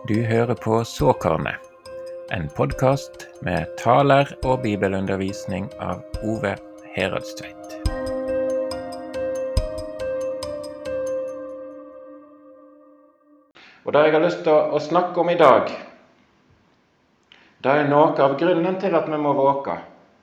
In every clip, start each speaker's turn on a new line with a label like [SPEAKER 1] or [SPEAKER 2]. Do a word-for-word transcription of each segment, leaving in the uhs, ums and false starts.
[SPEAKER 1] Du hører på Såkornet, en podcast med taler og bibelundervisning av Ove Heradstveit. Og det jeg har lyst til å snakke om i dag, det er noe av grunnen til at vi må våke.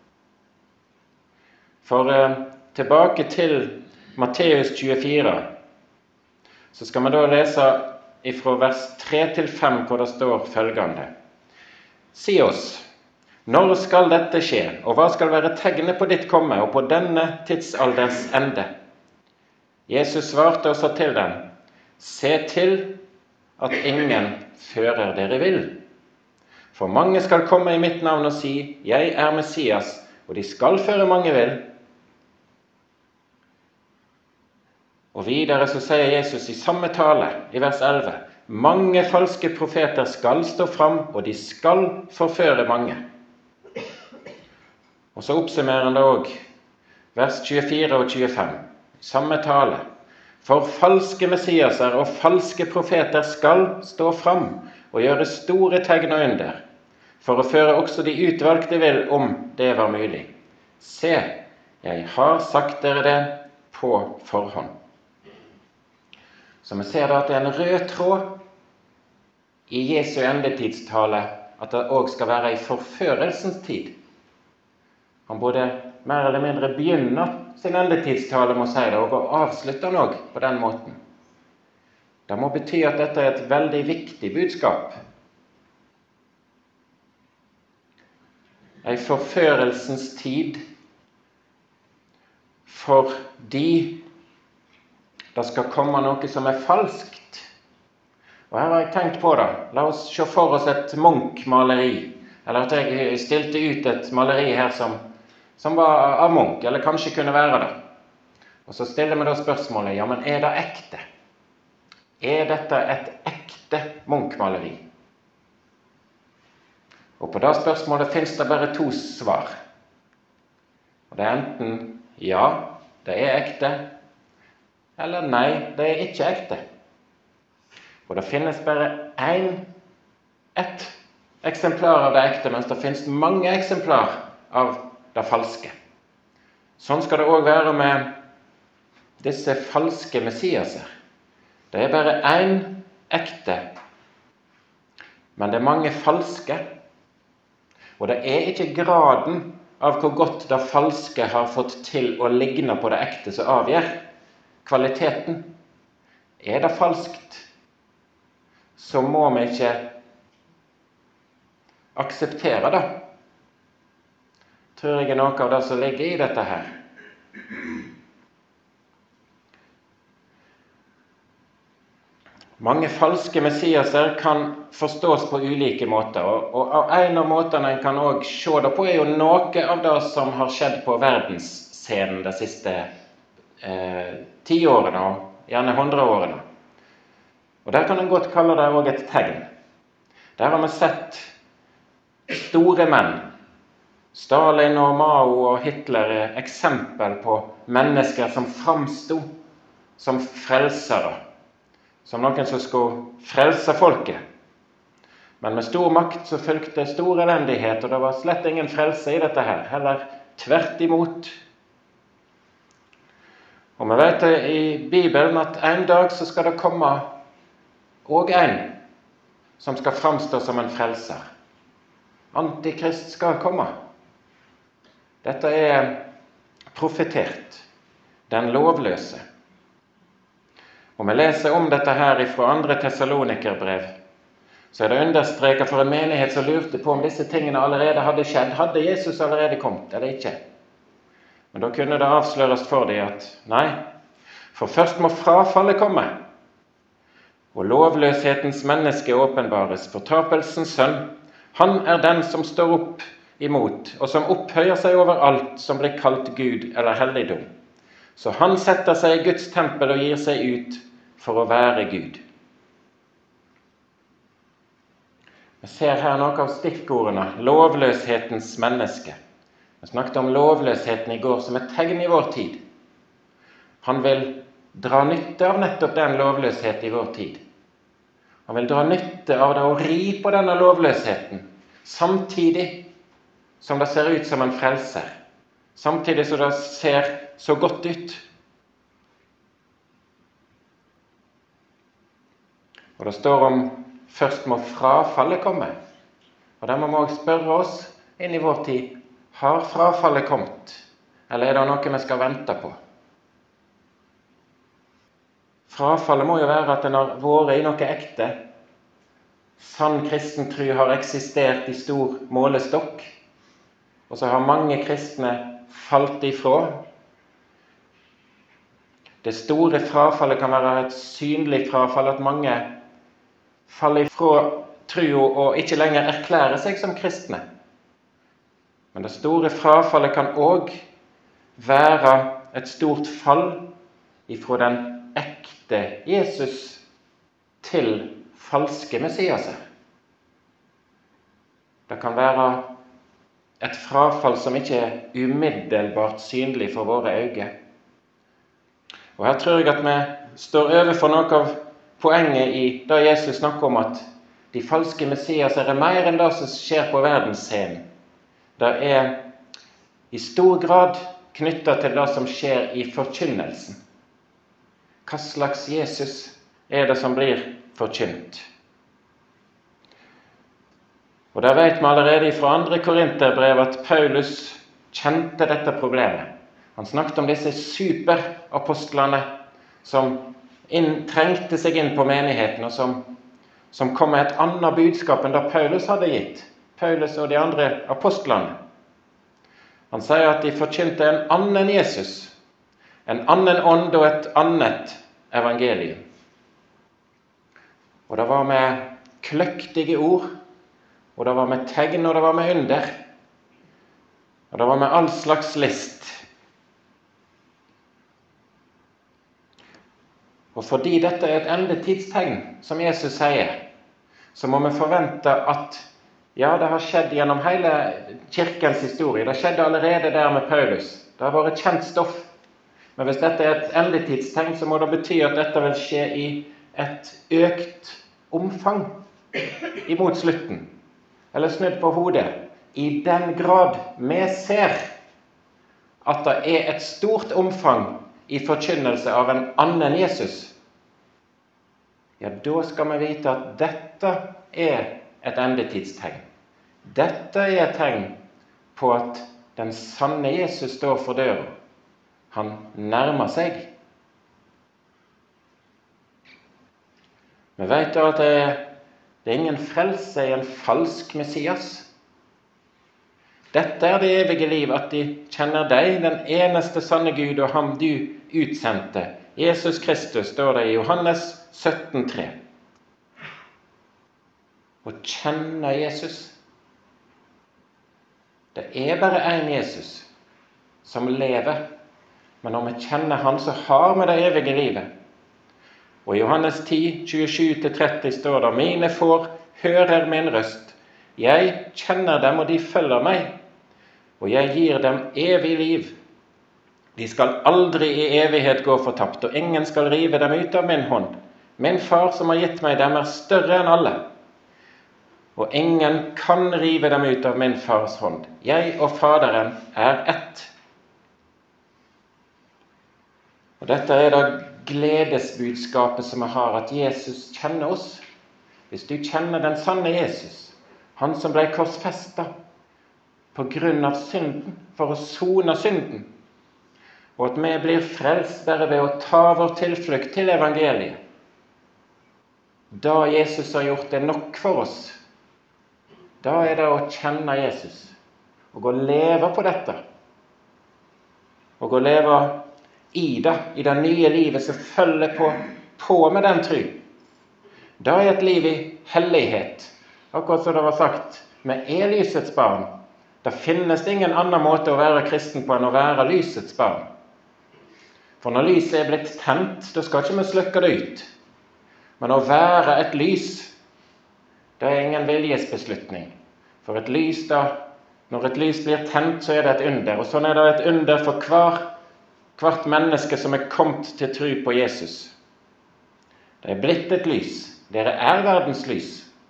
[SPEAKER 1] For eh, tilbake til Matteus tjuefire, så skal vi da lese fra vers tre til fem, hvor det står følgende. Si oss, når skal dette skje, og hva skal være tegnet på ditt komme, og på denne tidsalders ende? Jesus svarte og sa til dem, se til at ingen fører dere vill. For mange skal komme i mitt navn og si, jeg er Messias, og de skal føre mange vill. Og videre så sier Jesus i samme tale, i vers elleve, mange falske profeter skal stå fram, og de skal forføre mange. Og så oppsummerer han det også, vers tjuefire og tjuefem, samme tale. For falske messiaser og falske profeter skal stå fram, og gjøre store tegn og under, for å føre også de utvalgte vill, om det var mulig. Se, jeg har sagt dere det på forhånd. Så vi ser da at det er en rød tråd i Jesu endetidstale, at det også skal være i forførelsens tid. Han både mer eller mindre begynner sin endetidstale, må si det, og avslutter han også på den måten. Det må bety at dette er et veldig viktig budskap. En forførelsens tid fordi det skal komme noe som er falskt. Og her har jeg tenkt på det. La oss se for oss et Munch-maleri. Eller at jeg stilte ut et maleri her som, som var av Munch, eller kanskje kunne være det. Og så stiller vi da spørsmålet, ja, men er det ekte? Er dette et ekte Munch-maleri? Og på det spørsmålet finnes det bare to svar. Og det er enten ja, det er ekte, eller nei, det er ikke ekte. Og det finnes bare en, ett eksemplar av det ekte, mens det finnes mange eksemplar av det falske. Sånn skal det også være med disse falske messiaser. Det er bare en ekte, men det er mange falske. Og det er ikke graden av hvor godt det falske har fått til å ligne på det ekte som avgjør kvaliteten. Er det falskt, så må vi ikke akseptere det. Tror jeg er noe av det som ligger i dette her. Mange falske messiaser kan forstås på ulike måter, og, og av en av måtene en kan også se det på er jo noe av det som har skjedd på verdensscenen de siste eh, ti årene, og gjerne hundre årene. Og der kan en godt kalle det også et tegn. Der har vi sett store menn. Stalin og Mao og Hitler er eksempel på mennesker som framstod som frelsere, som noen som skulle frelse folket. Men med stor makt så fulgte stor elendighet, og det var slett ingen frelse i dette her, heller tvert imot. Og vi vet det i Bibelen at en dag så skal det komme og en som skal framstå som en frelser. Antikrist skal komme. Dette er profetert, den lovløse. Og vi leser om dette her fra andre Tessalonikerbrev, så er det understreket for en menighet som lurte på om disse tingene allerede hadde skjedd. Hadde Jesus allerede kommet, eller ikke? Men da kunne det avsløres for dem at nei, for først må frafallet komme, og lovløshetens menneske åpenbares, fortapelsens sønn. Han er den som står opp imot, og som opphøyer seg over alt som blir kalt Gud eller helligdom. Så han setter seg i Guds tempel og gir seg ut for å være Gud. Vi ser her noe av stikkordene, lovløshetens menneske. Vi snakket om lovløsheten i går som et tegn i vår tid. Han vil dra nytte av nettopp den lovløshet i vår tid. Han vil dra nytte av det og ri på denne lovløsheten, samtidig som det ser ut som en frelser, samtidig som det ser så godt ut. Og det står om først må frafallet komme, og der må vi også spørre oss inn i vår tid, har frafallet kommet, eller er det noe vi skal vente på? Frafallet må jo være at den har vært i noe ekte. Sann kristen tro har eksistert i stor målestokk, og så har mange kristne falt ifra. Det store frafallet kan være et synlig frafall, at mange faller ifra tro og ikke lenger erklærer seg som kristne. Men det store frafallet kan også være et stort fall ifra den ekte Jesus til falske messiaser. Det kan være et frafall som ikke er umiddelbart synlig for våre øyne. Og her tror jeg at vi står overfor noe av poenget i det Jesus snakker om, at de falske messiaser er mer enn det som skjer på verdensscenen. Det er i stor grad knyttet til det som skjer i forkynnelsen. Hva slags Jesus er det som blir forkynt? Og der vet vi allerede fra andre Korinterbrev at Paulus kjente dette problemet. Han snakket om disse superapostlene som inn, trengte seg inn på menigheten, og som, som kom med et annet budskap enn det Paulus hadde gitt. Paulus og de andre apostlene. Han sier at de forkynte en annen Jesus, en annen ånd og et annet evangelium. Og det var med kløktige ord, og det var med tegn, og det var med under. Og det var med all slags list. Og fordi dette er et endetidstegn, som Jesus sier, så må vi forvente at ja, det har skjedd gjennom hele kirkens historie. Det skjedde allerede der med Paulus. Det har vært kjent stoff. Men hvis dette er et endetidstegn, så må det bety at dette vil skje i et økt omfang imot slutten. Eller snudd på hodet. I den grad vi ser at det er et stort omfang i forkynnelse av en annen Jesus, ja, da skal vi vite at dette er et endetidstegn. Dette er et tegn på at den sanne Jesus står for døra. Han nærmer seg. Vi vet da at det er, det er ingen frelse i en falsk Messias. Dette er det evige liv, at de kjenner deg, den eneste sanne Gud, og ham du utsendte, Jesus Kristus, står det i Johannes sytten tre. Å kjenne Jesus. Det er bare en Jesus som lever, men når vi kjenner han, så har vi det evige livet. Og i Johannes ti, tjuesju til tretti står det: mine får hører min røst. Jeg kjenner dem, og de følger meg, og jeg gir dem evig liv. De skal aldri i evighet gå fortapt, og ingen skal rive dem ut av min hånd. Min far som har gitt meg dem er større enn alle, og ingen kan rive dem ut av min fars hånd. Jeg og Faderen er ett. Og dette er det gledesbudskapet som vi har, at Jesus kjenner oss. Hvis du kjenner den sanne Jesus, han som ble korsfestet på grunn av synden, for å sone synden, og at vi blir frelst bare ved å ta vår tilflukt til evangeliet, da Jesus har gjort det nok for oss, da er det å kjenne Jesus, og å leve på dette, og å leve i det, i det nye livet som følger på, på med den tro. Da er et liv i hellighet, akkurat som det var sagt, med er lysets barn. Det finnes ingen annen måte å være kristen på enn å være lysets barn. For når lyset er blitt tent, da skal ikke vi slukke det ut. Men å være et lys, det er ingen viljesbeslutning. For et lys da, når et lys blir tent, så er det et under. Og sånn er det et under for hver, hvert menneske som er kommet til tro på Jesus. Det er blitt et lys. Dere er verdens lys.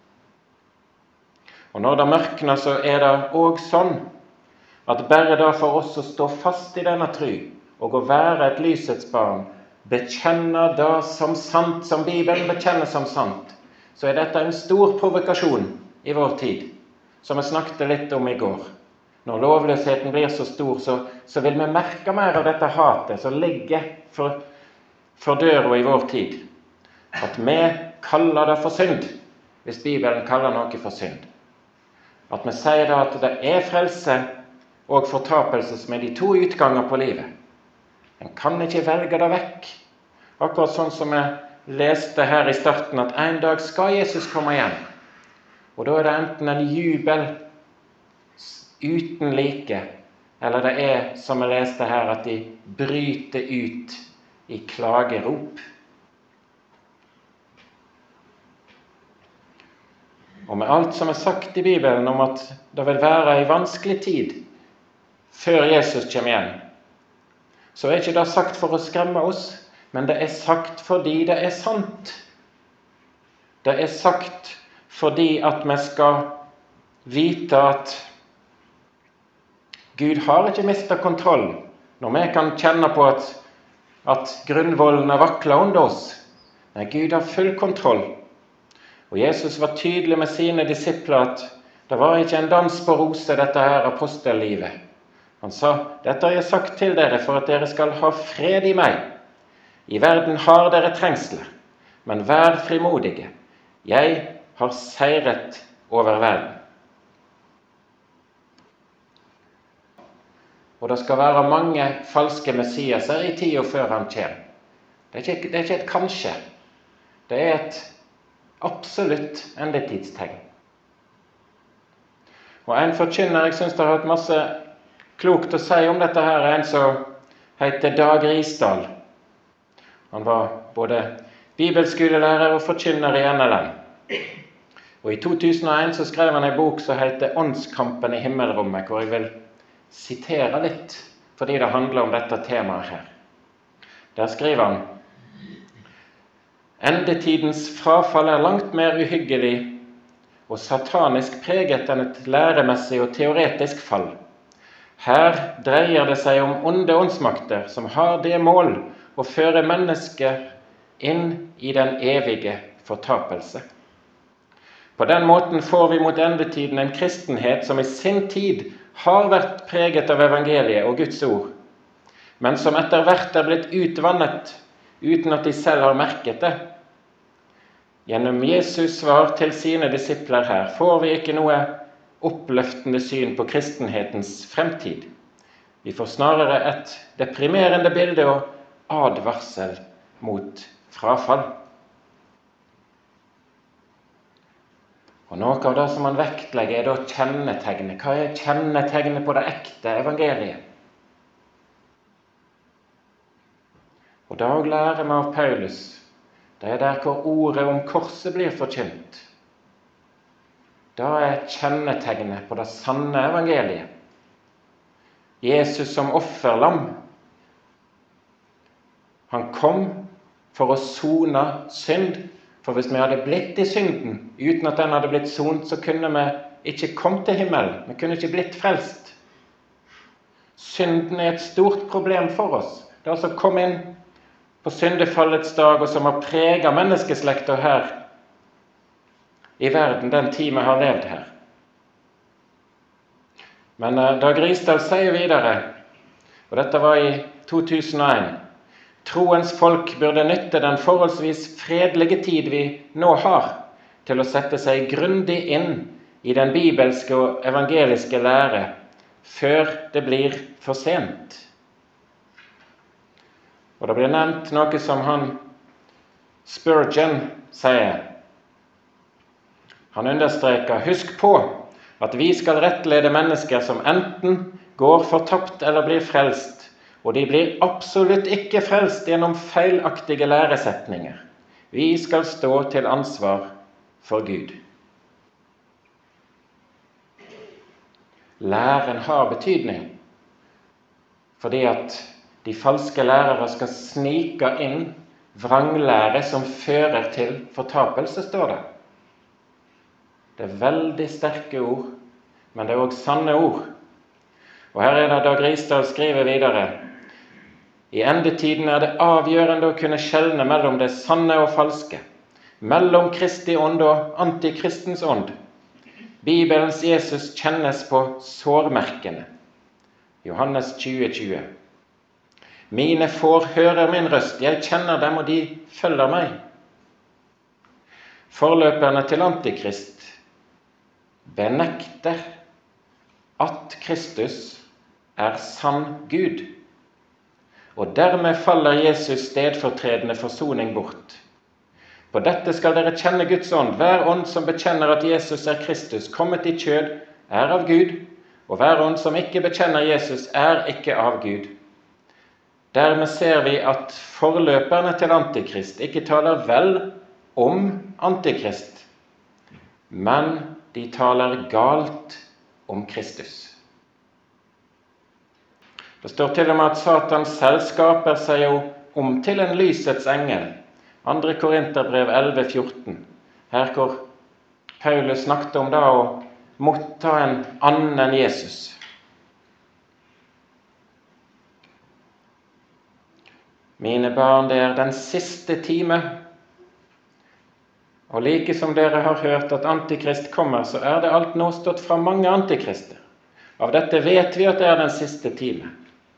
[SPEAKER 1] Og når det mørkner, så er det også sånn at bare da for oss å stå fast i denne tro, og å være et lysets barn, bekjenne det som sant, som Bibelen bekjenner som sant, så er dette en stor provokasjon i vår tid, som vi snakket litt om i går. Når lovløsheten blir så stor, så, så vil vi merke mer av dette hatet som ligger for, for døra i vår tid. At vi kaller det for synd, hvis Bibelen kaller noe for synd. At vi sier da at det er frelse og fortapelse som er de to utganger på livet. En kan ikke velge det vekk. Akkurat sånn som jeg leste her i starten, at en dag skal Jesus komme igjen. Og da er det enten en jubel uten like, eller det er, som jeg leste her, at de bryter ut i klagerop. Og med alt som er sagt i Bibelen om at det vil være en vanskelig tid før Jesus kommer igjen, så er ikke det sagt for å skremme oss, men det er sagt fordi det er sant. Det er sagt fordi at vi skal vite at Gud har ikke mistet kontrollen. Når vi kan kjenne på at, at grunnvollene vakler under oss, men Gud har full kontroll. Og Jesus var tydelig med sine disipler at det var ikke en dans på rose, dette her apostellivet. Han sa, dette har jeg sagt til dere for at dere skal ha fred i meg. I verden har dere trengsler, men vær frimodige. Jeg har seiret over verden. Og det skal være mange falske messiaser i tida før han kommer. Det er ikke, det er ikke et kanskje. Det er et absolutt endetidstegn. Og en forkynner, jeg synes det har hatt masse klokt å si om dette her, er en som heter Dag Risdal. Han var både bibelskolelærer og forkynner i N L M. Og i to tusen og en så skrev han en bok som heter Åndskampen i himmelrommet, hvor jeg vil sitere litt, fordi det handler om dette temaet her. Der skriver han: Endetidens frafall er langt mer uhyggelig og satanisk preget enn et læremessig og teoretisk fall. Her dreier det seg om onde åndsmakter som har det mål å føre mennesker inn i den evige fortapelse. På den måten får vi mot endetiden en kristenhet som i sin tid har vært preget av evangeliet og Guds ord, men som etter hvert er blitt utvannet uten at de selv har merket det. Gjennom Jesus svar til sine disipler her får vi ikke noe oppløftende syn på kristenhetens fremtid. Vi får snarere et deprimerende bilde og advarsel mot frafall. Og noe av det som man vektlegger er da kjennetegnet. Hva er kjennetegnet på det ekte evangeliet? Og da lærer vi av Paulus, det er der hvor ordet om korset blir forkynt. Da er kjennetegnet på det sanne evangeliet. Jesus som offerlam. Han kom for å sone synd. For hvis vi hadde blitt i synden, uten at den hadde blitt sont, så kunne vi ikke kommet til himmelen. Vi kunne ikke blitt frelst. Synden er et stort problem for oss. Det er altså kommet inn på syndefallets dag, og som har preget menneskeslekter her i verden den tid vi har levd her. Men Dag Risdal sier videre, og dette var i to tusen og en, troens folk burde nytte den forholdsvis fredelige tid vi nå har til å sette seg grundig inn i den bibelske og evangeliske lære før det blir for sent. Og det blir nevnt noe som han Spurgeon sier. Han understreker, husk på at vi skal rettlede mennesker som enten går fortapt eller blir frelst, og de blir absolutt ikke frelst gjennom feilaktige læresetninger. Vi skal stå til ansvar for Gud. Læren har betydning, fordi at de falske lærere skal snike inn vranglære som fører til fortapelse, står det. Det er veldig sterke ord, men det er også sanne ord. Og her er det Dag Risdal skriver videre: i endetiden er det avgjørende å kunne skjelne mellom det sanne og falske, mellom Kristi ånd og antikristens ånd. Bibelens Jesus kjennes på sårmerkene. Johannes tjue tjue. Mine får hører min røst, jeg kjenner dem og de følger meg. Forløperne til antikrist benekter at Kristus er sann Gud, og dermed faller Jesus stedfortredende forsoning bort. På dette skal dere kjenne Guds ånd. Hver ånd som bekjenner at Jesus er Kristus, kommet i kjød, er av Gud, og hver ånd som ikke bekjenner Jesus, er ikke av Gud. Dermed ser vi at forløperne til antikrist ikke taler vel om antikrist, men de taler galt om Kristus. Det står til og med at Satan selv skaper seg jo om til en lysets engel. Andre Korinterbrev elleve fjorten, her hvor Paulus snakket om da å motta en annen enn Jesus. Mine barn, det er den siste time, og like som dere har hørt at antikrist kommer, så er det alt nå stått fra mange antikrister. Av dette vet vi at det er den siste time.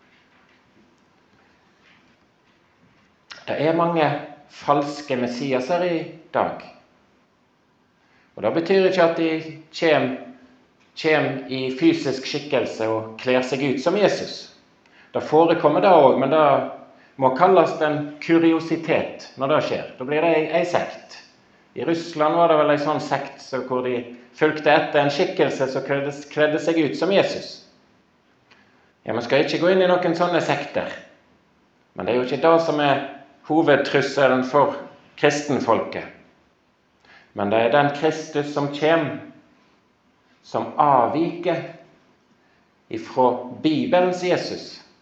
[SPEAKER 1] Det er mange falske messiaser i dag. Og det betyr ikke at de kommer, kommer i fysisk skikkelse og kler seg ut som Jesus. Det forekommer det også, men det må kalles en kuriositet når det skjer. Da blir det en sekt. I Russland var det vel en sånn sekt så hvor de fulgte etter en skikkelse som kledde, kledde seg ut som Jesus. Ja, man skal ikke gå inn i noen sånne sekter. Men det er jo ikke det som er hovedtrusselen for kristenfolket. Men det er den Kristus som kommer, som avviker ifra Bibelens Jesus.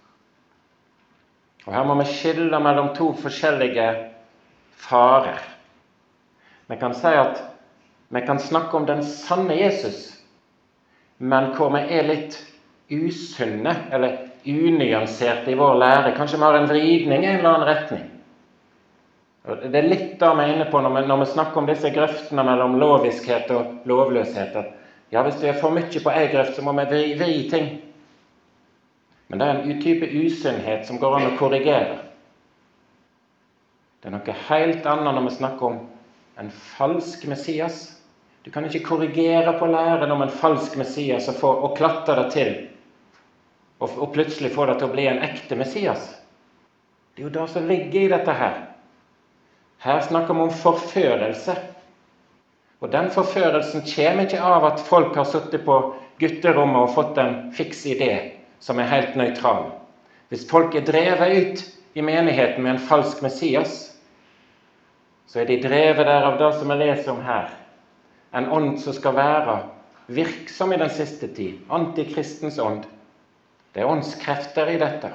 [SPEAKER 1] Og her må vi skille mellom to forskjellige farer. Vi kan si at vi kan snakke om den sanne Jesus, men hvor vi er litt usunne eller unyanserte i vår lære. Kanskje vi har en vridning i en eller annen retning. Det er litt da vi er inne på når vi, når vi snakker om disse grøftene mellom loviskhet og lovløshet. Ja, hvis det er for mye på en grøft, så må vi vri, vri ting. Men det er en type usunnhet som går an å korrigere. Det er noe helt annet når vi snakker om en falsk Messias. Du kan ikke korrigere på læren om en falsk Messias og, få, og klatte det til, og, og plutselig få det til å bli en ekte Messias. Det er jo det som ligger i dette her. Her snakker vi om forførelse. Og den forførelsen kommer ikke av at folk har suttet på gutterommet og fått en fiks idé som er helt nøytral. Hvis folk er drevet ut i menigheten med en falsk Messias, så er de drevet der av det som jeg leser om her. En ånd som skal være virksom i den siste tid. Antikristens ånd. Det er åndskrefter i dette.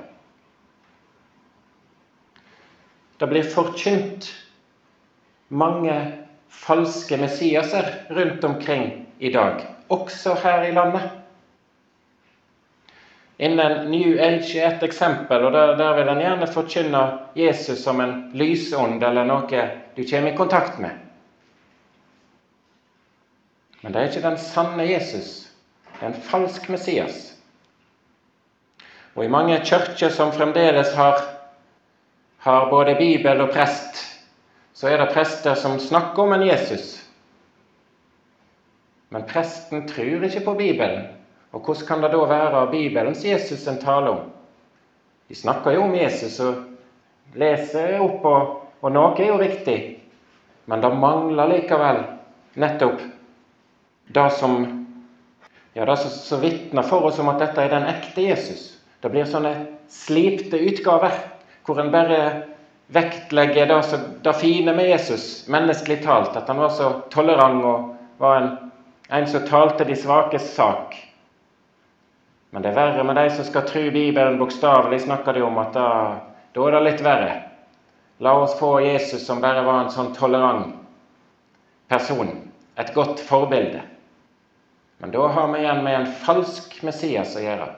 [SPEAKER 1] Det blir forkynt mange falske messiaser rundt omkring i dag, også her i landet. Innen New Age er et eksempel, og der, der vil en gjerne forkynne Jesus som en lysånd eller noe du kommer i kontakt med. Men det er ikke den sanne Jesus, det er en falsk messias. Og i mange kirker som fremdeles har, har både Bibel og prest, så er det prester som snakker om en Jesus. Men presten tror ikke på Bibelen. Og hvordan kan det da være Bibelens Jesus en tale om? De snakker jo om Jesus og leser opp, og, og noe er jo riktig. Men det mangler likevel nettopp det som, ja, det som, som vittner for oss om at dette er den ekte Jesus. Det blir sånne slipte utgaver, hvor en bare vektlegger det, så, det fine med Jesus, menneskelig talt, at han var så tolerant og var en, en som talte de svakes sak. Men det er verre med de som skal tro Bibelen bokstavelig, snakker de om at da, da er det litt verre. La oss få Jesus som bare var en sånn tolerant person, et godt forbilde. Men da har vi igjen med en falsk Messias å gjøre.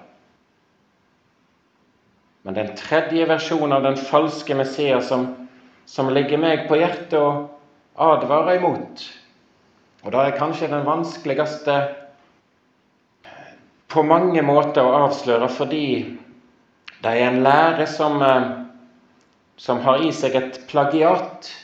[SPEAKER 1] Men den tredje versjonen av den falske Messias som, som ligger meg på hjertet og advarer imot, og det er kanskje den vanskeligste på mange måter å avsløre, fordi det er en lære som, som har i seg et plagiat.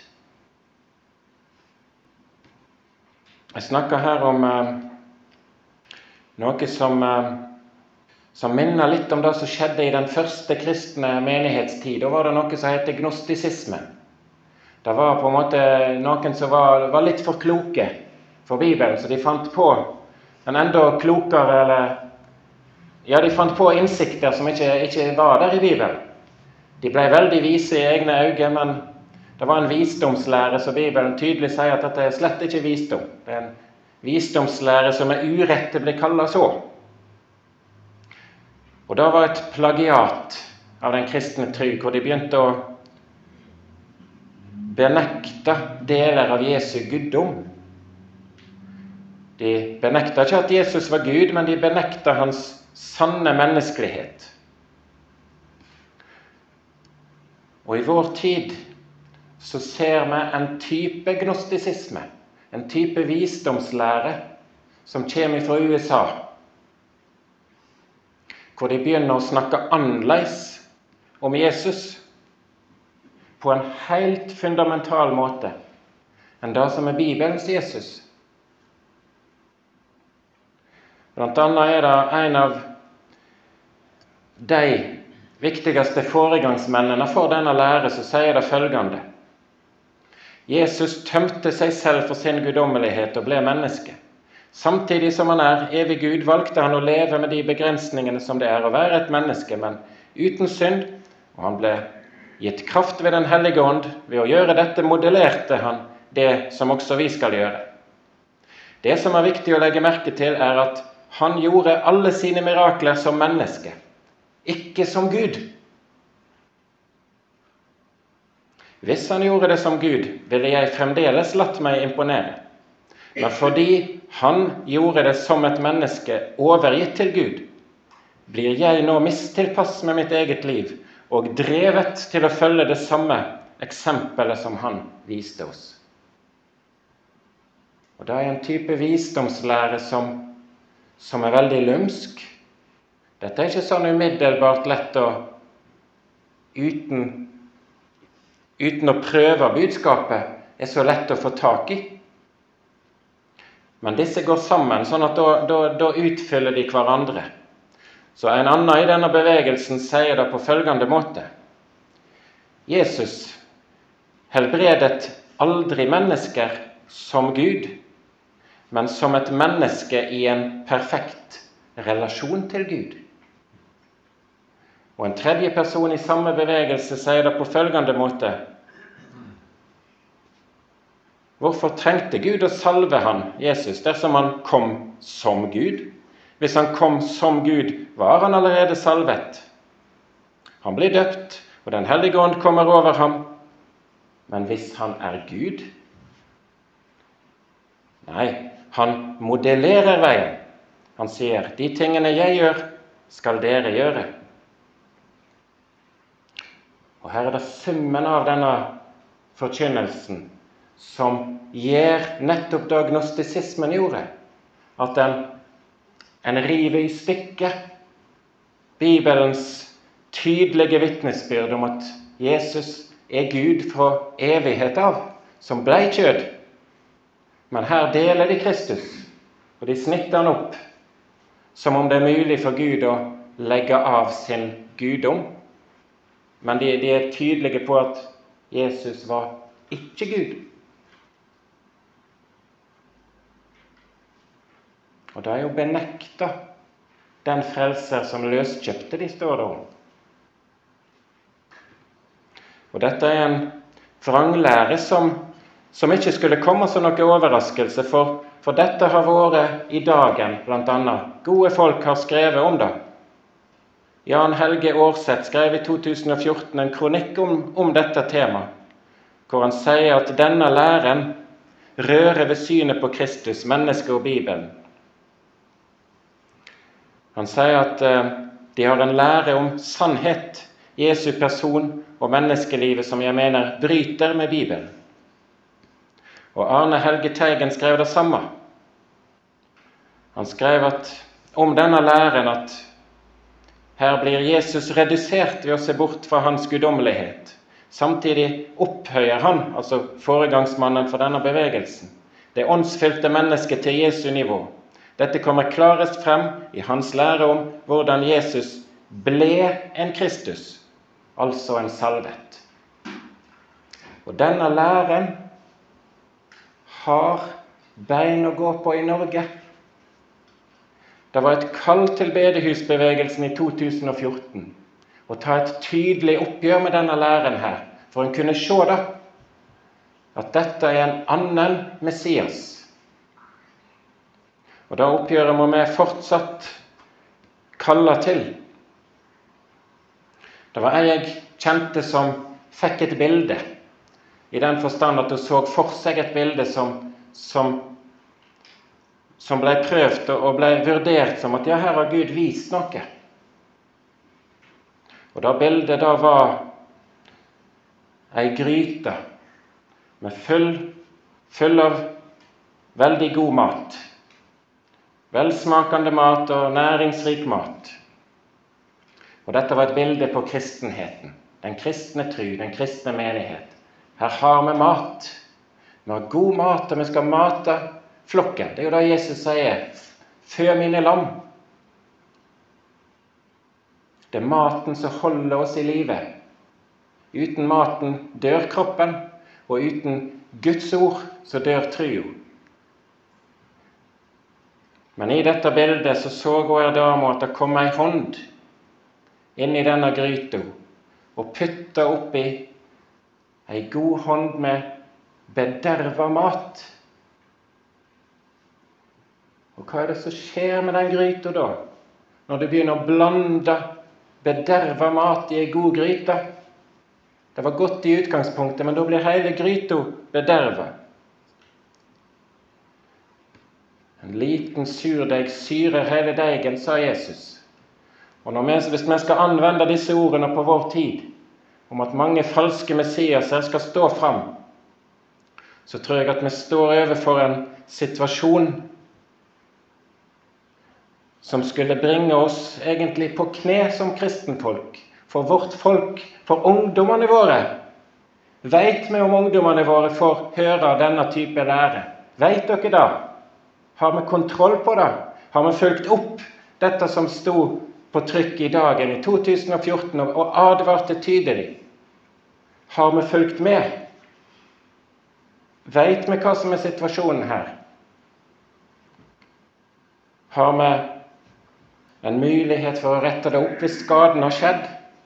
[SPEAKER 1] Jeg snakker her om eh, noe som, eh, som minner litt om det som skjedde i den første kristne menighetstid. Da var det noe som heter gnostisisme. Det var på en måte noen som var, var litt for kloke for Bibelen, så de fant på en enda klokere, eller ja, de fant på innsikter som ikke, ikke var der i Bibelen. De ble veldig vise i egne øyne, men det var en visdomslære, så Bibelen tydelig sier at dette er slett ikke visdom. Det er en visdomslære som er urett, det blir kallet så. Og det var et plagiat av den kristne tro, hvor de begynte å benekte deler av Jesu guddom. De benekta ikke at Jesus var Gud, men de benekta hans sanne menneskelighet. Og i vår tid så ser vi en type gnostisisme, en type visdomslære som kommer fra U S A, hvor de begynner å snakke annerledes om Jesus på en helt fundamental måte enn det som er Bibelens Jesus. Blant annet er det en av de viktigste foregangsmennene for denne lære som sier det følgende: Jesus tømte seg selv for sin guddommelighet og ble menneske. Samtidig som han er evig Gud, valgte han å leve med de begrensningene som det er å være et menneske, men uten synd, og han ble gitt kraft ved den hellige ånd. Ved å gjøre dette modellerte han det som også vi skal gjøre. Det som er viktig å legge merke til, er at han gjorde alle sine mirakler som menneske, ikke som Gud. Hvis han gjorde det som Gud, ville jeg fremdeles latt meg imponere. Men fordi han gjorde det som et menneske overgitt til Gud, blir jeg nå mistilpass med mitt eget liv og drevet til å følge det samme eksempelet som han viste oss. Og det er en type visdomslære som, som er veldig lumsk. Dette er ikke sånn umiddelbart lett å uten uten å prøve budskapet er så lett å få tak i. Men disse går sammen, sånn at da, da, da utfyller de hverandre. Så en annen i denne bevegelsen sier det på følgende måte: Jesus helbredet aldri mennesker som Gud, men som et menneske i en perfekt relasjon til Gud. Og en tredje person i samme bevegelse sier det på følgende måte: Hvorfor trengte Gud å salve han, Jesus, dersom han kom som Gud? Hvis han kom som Gud, var han allerede salvet. Han blir døpt, og den hellige ånd kommer over ham. Men hvis han er Gud? Nei, han modellerer veien. Han sier, de tingene jeg gjør, skal dere gjøre. Og her er det summen av denne forkynnelsen som gjør nettopp det gnostisismen gjorde, at den, en river i stykker Bibelens tydelige vitnesbyrd om at Jesus er Gud fra evighet av, som ble kjød. Men her deler de Kristus, og de snitter han opp, som om det er mulig for Gud å legge av sin guddom. Men de, de er tydelige på at Jesus var ikke Gud. Og det er jo benekta den frelser som løskjøpte, de står det om. Og dette er en vranglære som, som ikke skulle komme som noe overraskelse, for, for dette har vært i dagen, blant annet. Gode folk har skrevet om det. Jan Helge Aarseth skrev i to tusen og fjorten en kronikk om, om dette temaet. hvor han sier at denne læren rører ved synet på Kristus, mennesket og Bibelen. Han sier at eh, de har en lære om sannhet, Jesu person og menneskelivet, som jeg mener bryter med Bibelen. Og Arne Helge Teigen skrev det samme. Han skrev at, om denne læren at her blir Jesus redusert ved å se bort fra hans guddommelighet. Samtidig opphøyer han, altså foregangsmannen for denne bevegelsen, det åndsfylte mennesket til Jesu nivå. Dette kommer klarest frem i hans lære om hvordan Jesus ble en Kristus, altså en salvet. Og denne læren har bein å gå på i Norge. Det var et kall til bedehusbevegelsen i to tusen og fjorten å ta et tydelig oppgjør med denne læren her, for en kunne se da at dette er en annen Messias. Og da oppgjøret må vi fortsatt kalle til. Det var en jeg kjente som fikk et bilde, i den forstand at hun så for seg et bilde som, som, som ble prøvd og ble vurdert som at ja, her har Gud vist noe. Og da bildet da var ei gryte med full, full av veldig god mat. Velsmakende mat og næringsrik mat. Og dette var et bilde på kristenheten, den kristne tro, den kristne menighet. Her har vi mat. Vi har god mat, og vi skal mate flokken. Det er jo da Jesus sier, fø mine lam. Det er maten som holder oss i livet. Uten maten dør kroppen, og uten Guds ord så dør trua. Men i dette bildet så så jeg dama at det kom ei hånd inn i denne gryta og putta oppi ei god hånd med bederva mat. Og hva er det som skjer med den gryta da? Når du begynner å blande bederva mat i ei god gryte. Det var godt i utgangspunktet, men da blir hele gryta bederva. En liten surdeig syrer hele deigen, sa Jesus. Og når vi, hvis vi skal anvende disse ordene på vår tid, om at mange falske messiaser skal stå fram, så tror jeg at vi står overfor en situasjon som skulle bringe oss egentlig på kne som kristenfolk, for vårt folk, for ungdommene våre. Vet vi om ungdommene våre får høre denne type lære? Vet dere da? Har vi kontroll på det? Har vi fulgt opp dette som stod på trykk i dagen i to tusen og fjorten og advarte tydelig? Har vi fulgt med? Vet vi hva som er situasjonen her? Har vi en mulighet for å rette det opp hvis skaden har skjedd?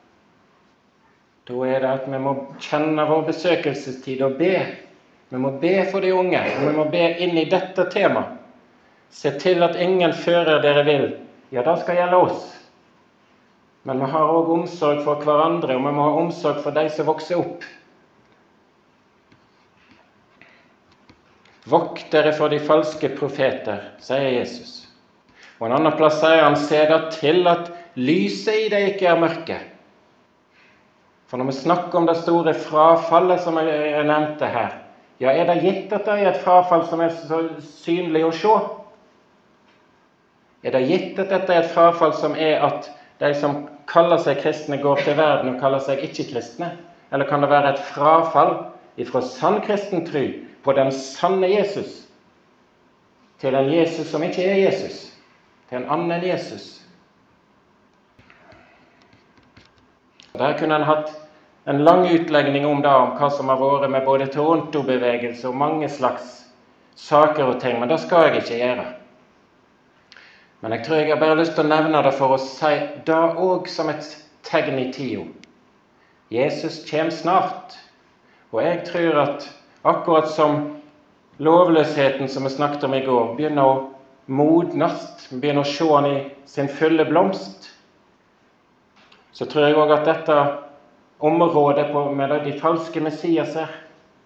[SPEAKER 1] Da er det at vi må kjenne vår besøkelsestid og be. Vi må be for de unge, og vi må be inn i dette temaet. Se til at ingen fører dere vil. Ja, det skal gjelde oss. Men vi har også omsorg for hverandre, og vi må ha omsorg for de som vokser opp. Vokt dere for de falske profeter, sier Jesus. Og en annen plass sier han, se da til at lyset i det ikke er mørke. For når vi snakker om det store frafallet som jeg nevnte her, ja, er det gitt at det er et frafall som er så synlig å se? Er det gitt at dette er et frafall som er at de som kaller seg kristne går til verden og kaller seg ikke-kristne? Eller kan det være et frafall ifra sann kristen tro på den sanne Jesus til en Jesus som ikke er Jesus, til en annen Jesus? Der kunne en hatt en lang utlegning om det, om hva som har vært med både Toronto-bevegelse og mange slags saker og ting, men det skal jeg ikke gjøre. Men jeg tror jeg har bare lyst til å nevne det for å si det også som et tegn i tida. Jesus kommer snart, og jeg tror at akkurat som lovløsheten som vi snakket om i går begynner å modnast, begynner å se han i sin fulle blomst, så tror jeg også at dette området på, med de falske messiaser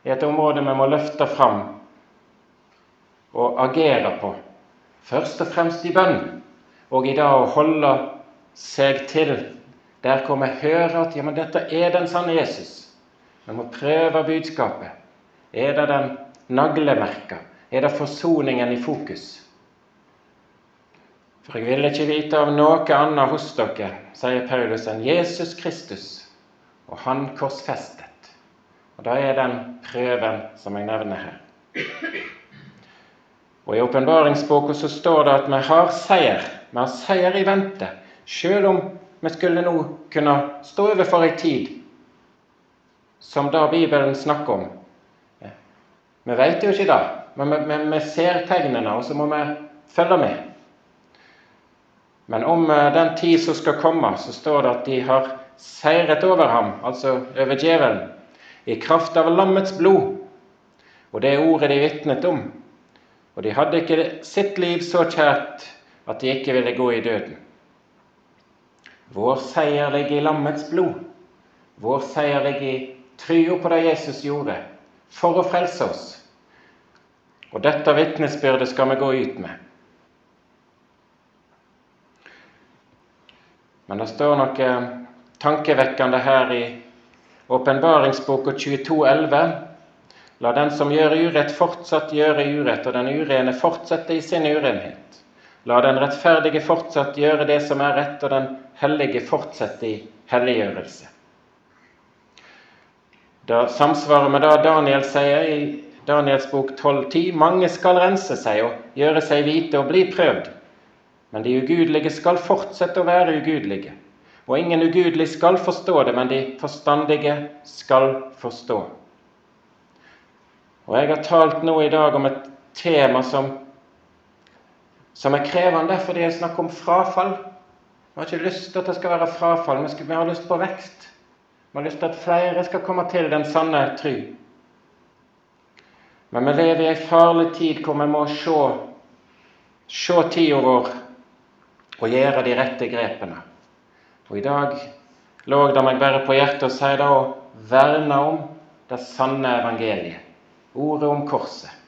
[SPEAKER 1] er et område vi må løfte fram og agere på, først og fremst i bønn, og i dag å holde seg til der hvor vi hører at ja, men dette er den sanne Jesus. Vi må prøve budskapet. Er det den naglemerka? Er det forsoningen i fokus? For jeg vil ikke vite av noe annet hos dere, sier Paulus, enn Jesus Kristus, og han korsfestet. Og da er den prøven som jeg nevner her. Og i åpenbaringsboken så står det at vi har seier, vi har seier i vente, selv om vi skulle nå kunne stå overfor en tid, som da Bibelen snakker om. Vi vet jo ikke det, men vi, vi, vi ser tegnene, og så må vi følge med. Men om den tid som skal komme, så står det at de har seiret over ham, altså over djevelen, i kraft av lammets blod. Og det er ordet de vitnet om. Og de hadde ikke sitt liv så kjært at de ikke ville gå i døden. Vår seier ligger i lammets blod. Vår seier ligger i tryo på det Jesus gjorde, for å frelse oss. Og dette vitnesbyrdet skal vi gå ut med. Men det står noe tankevekkende her i åpenbaringsboka tjueto elleve. La den som gjør urett fortsatt gjøre urett, og den urene fortsette i sin urenhet. La den rettferdige fortsatt gjøre det som er rett, og den hellige fortsette i helliggjørelse. Da samsvarer med det Daniel sier i Daniels bok tolv ti. Mange skal rense seg og gjøre seg hvite og bli prøvd. Men de ugudelige skal fortsette å være ugudelige. Og ingen ugudelig skal forstå det, men de forstandige skal forstå. Og jeg har talt nå i dag om et tema som, som er krevende, fordi jeg snakker om frafall. Vi har ikke lyst til at det skal være frafall, men vi har lyst på vekst. Vi har lyst til at flere skal komme til den sanne tro. Men vi lever i en farlig tid hvor vi må se, se tiden vår og gjøre de rette grepene. Og i dag lå det meg bare på hjertet å si det, å verne om det sanne evangeliet, ordet om korset.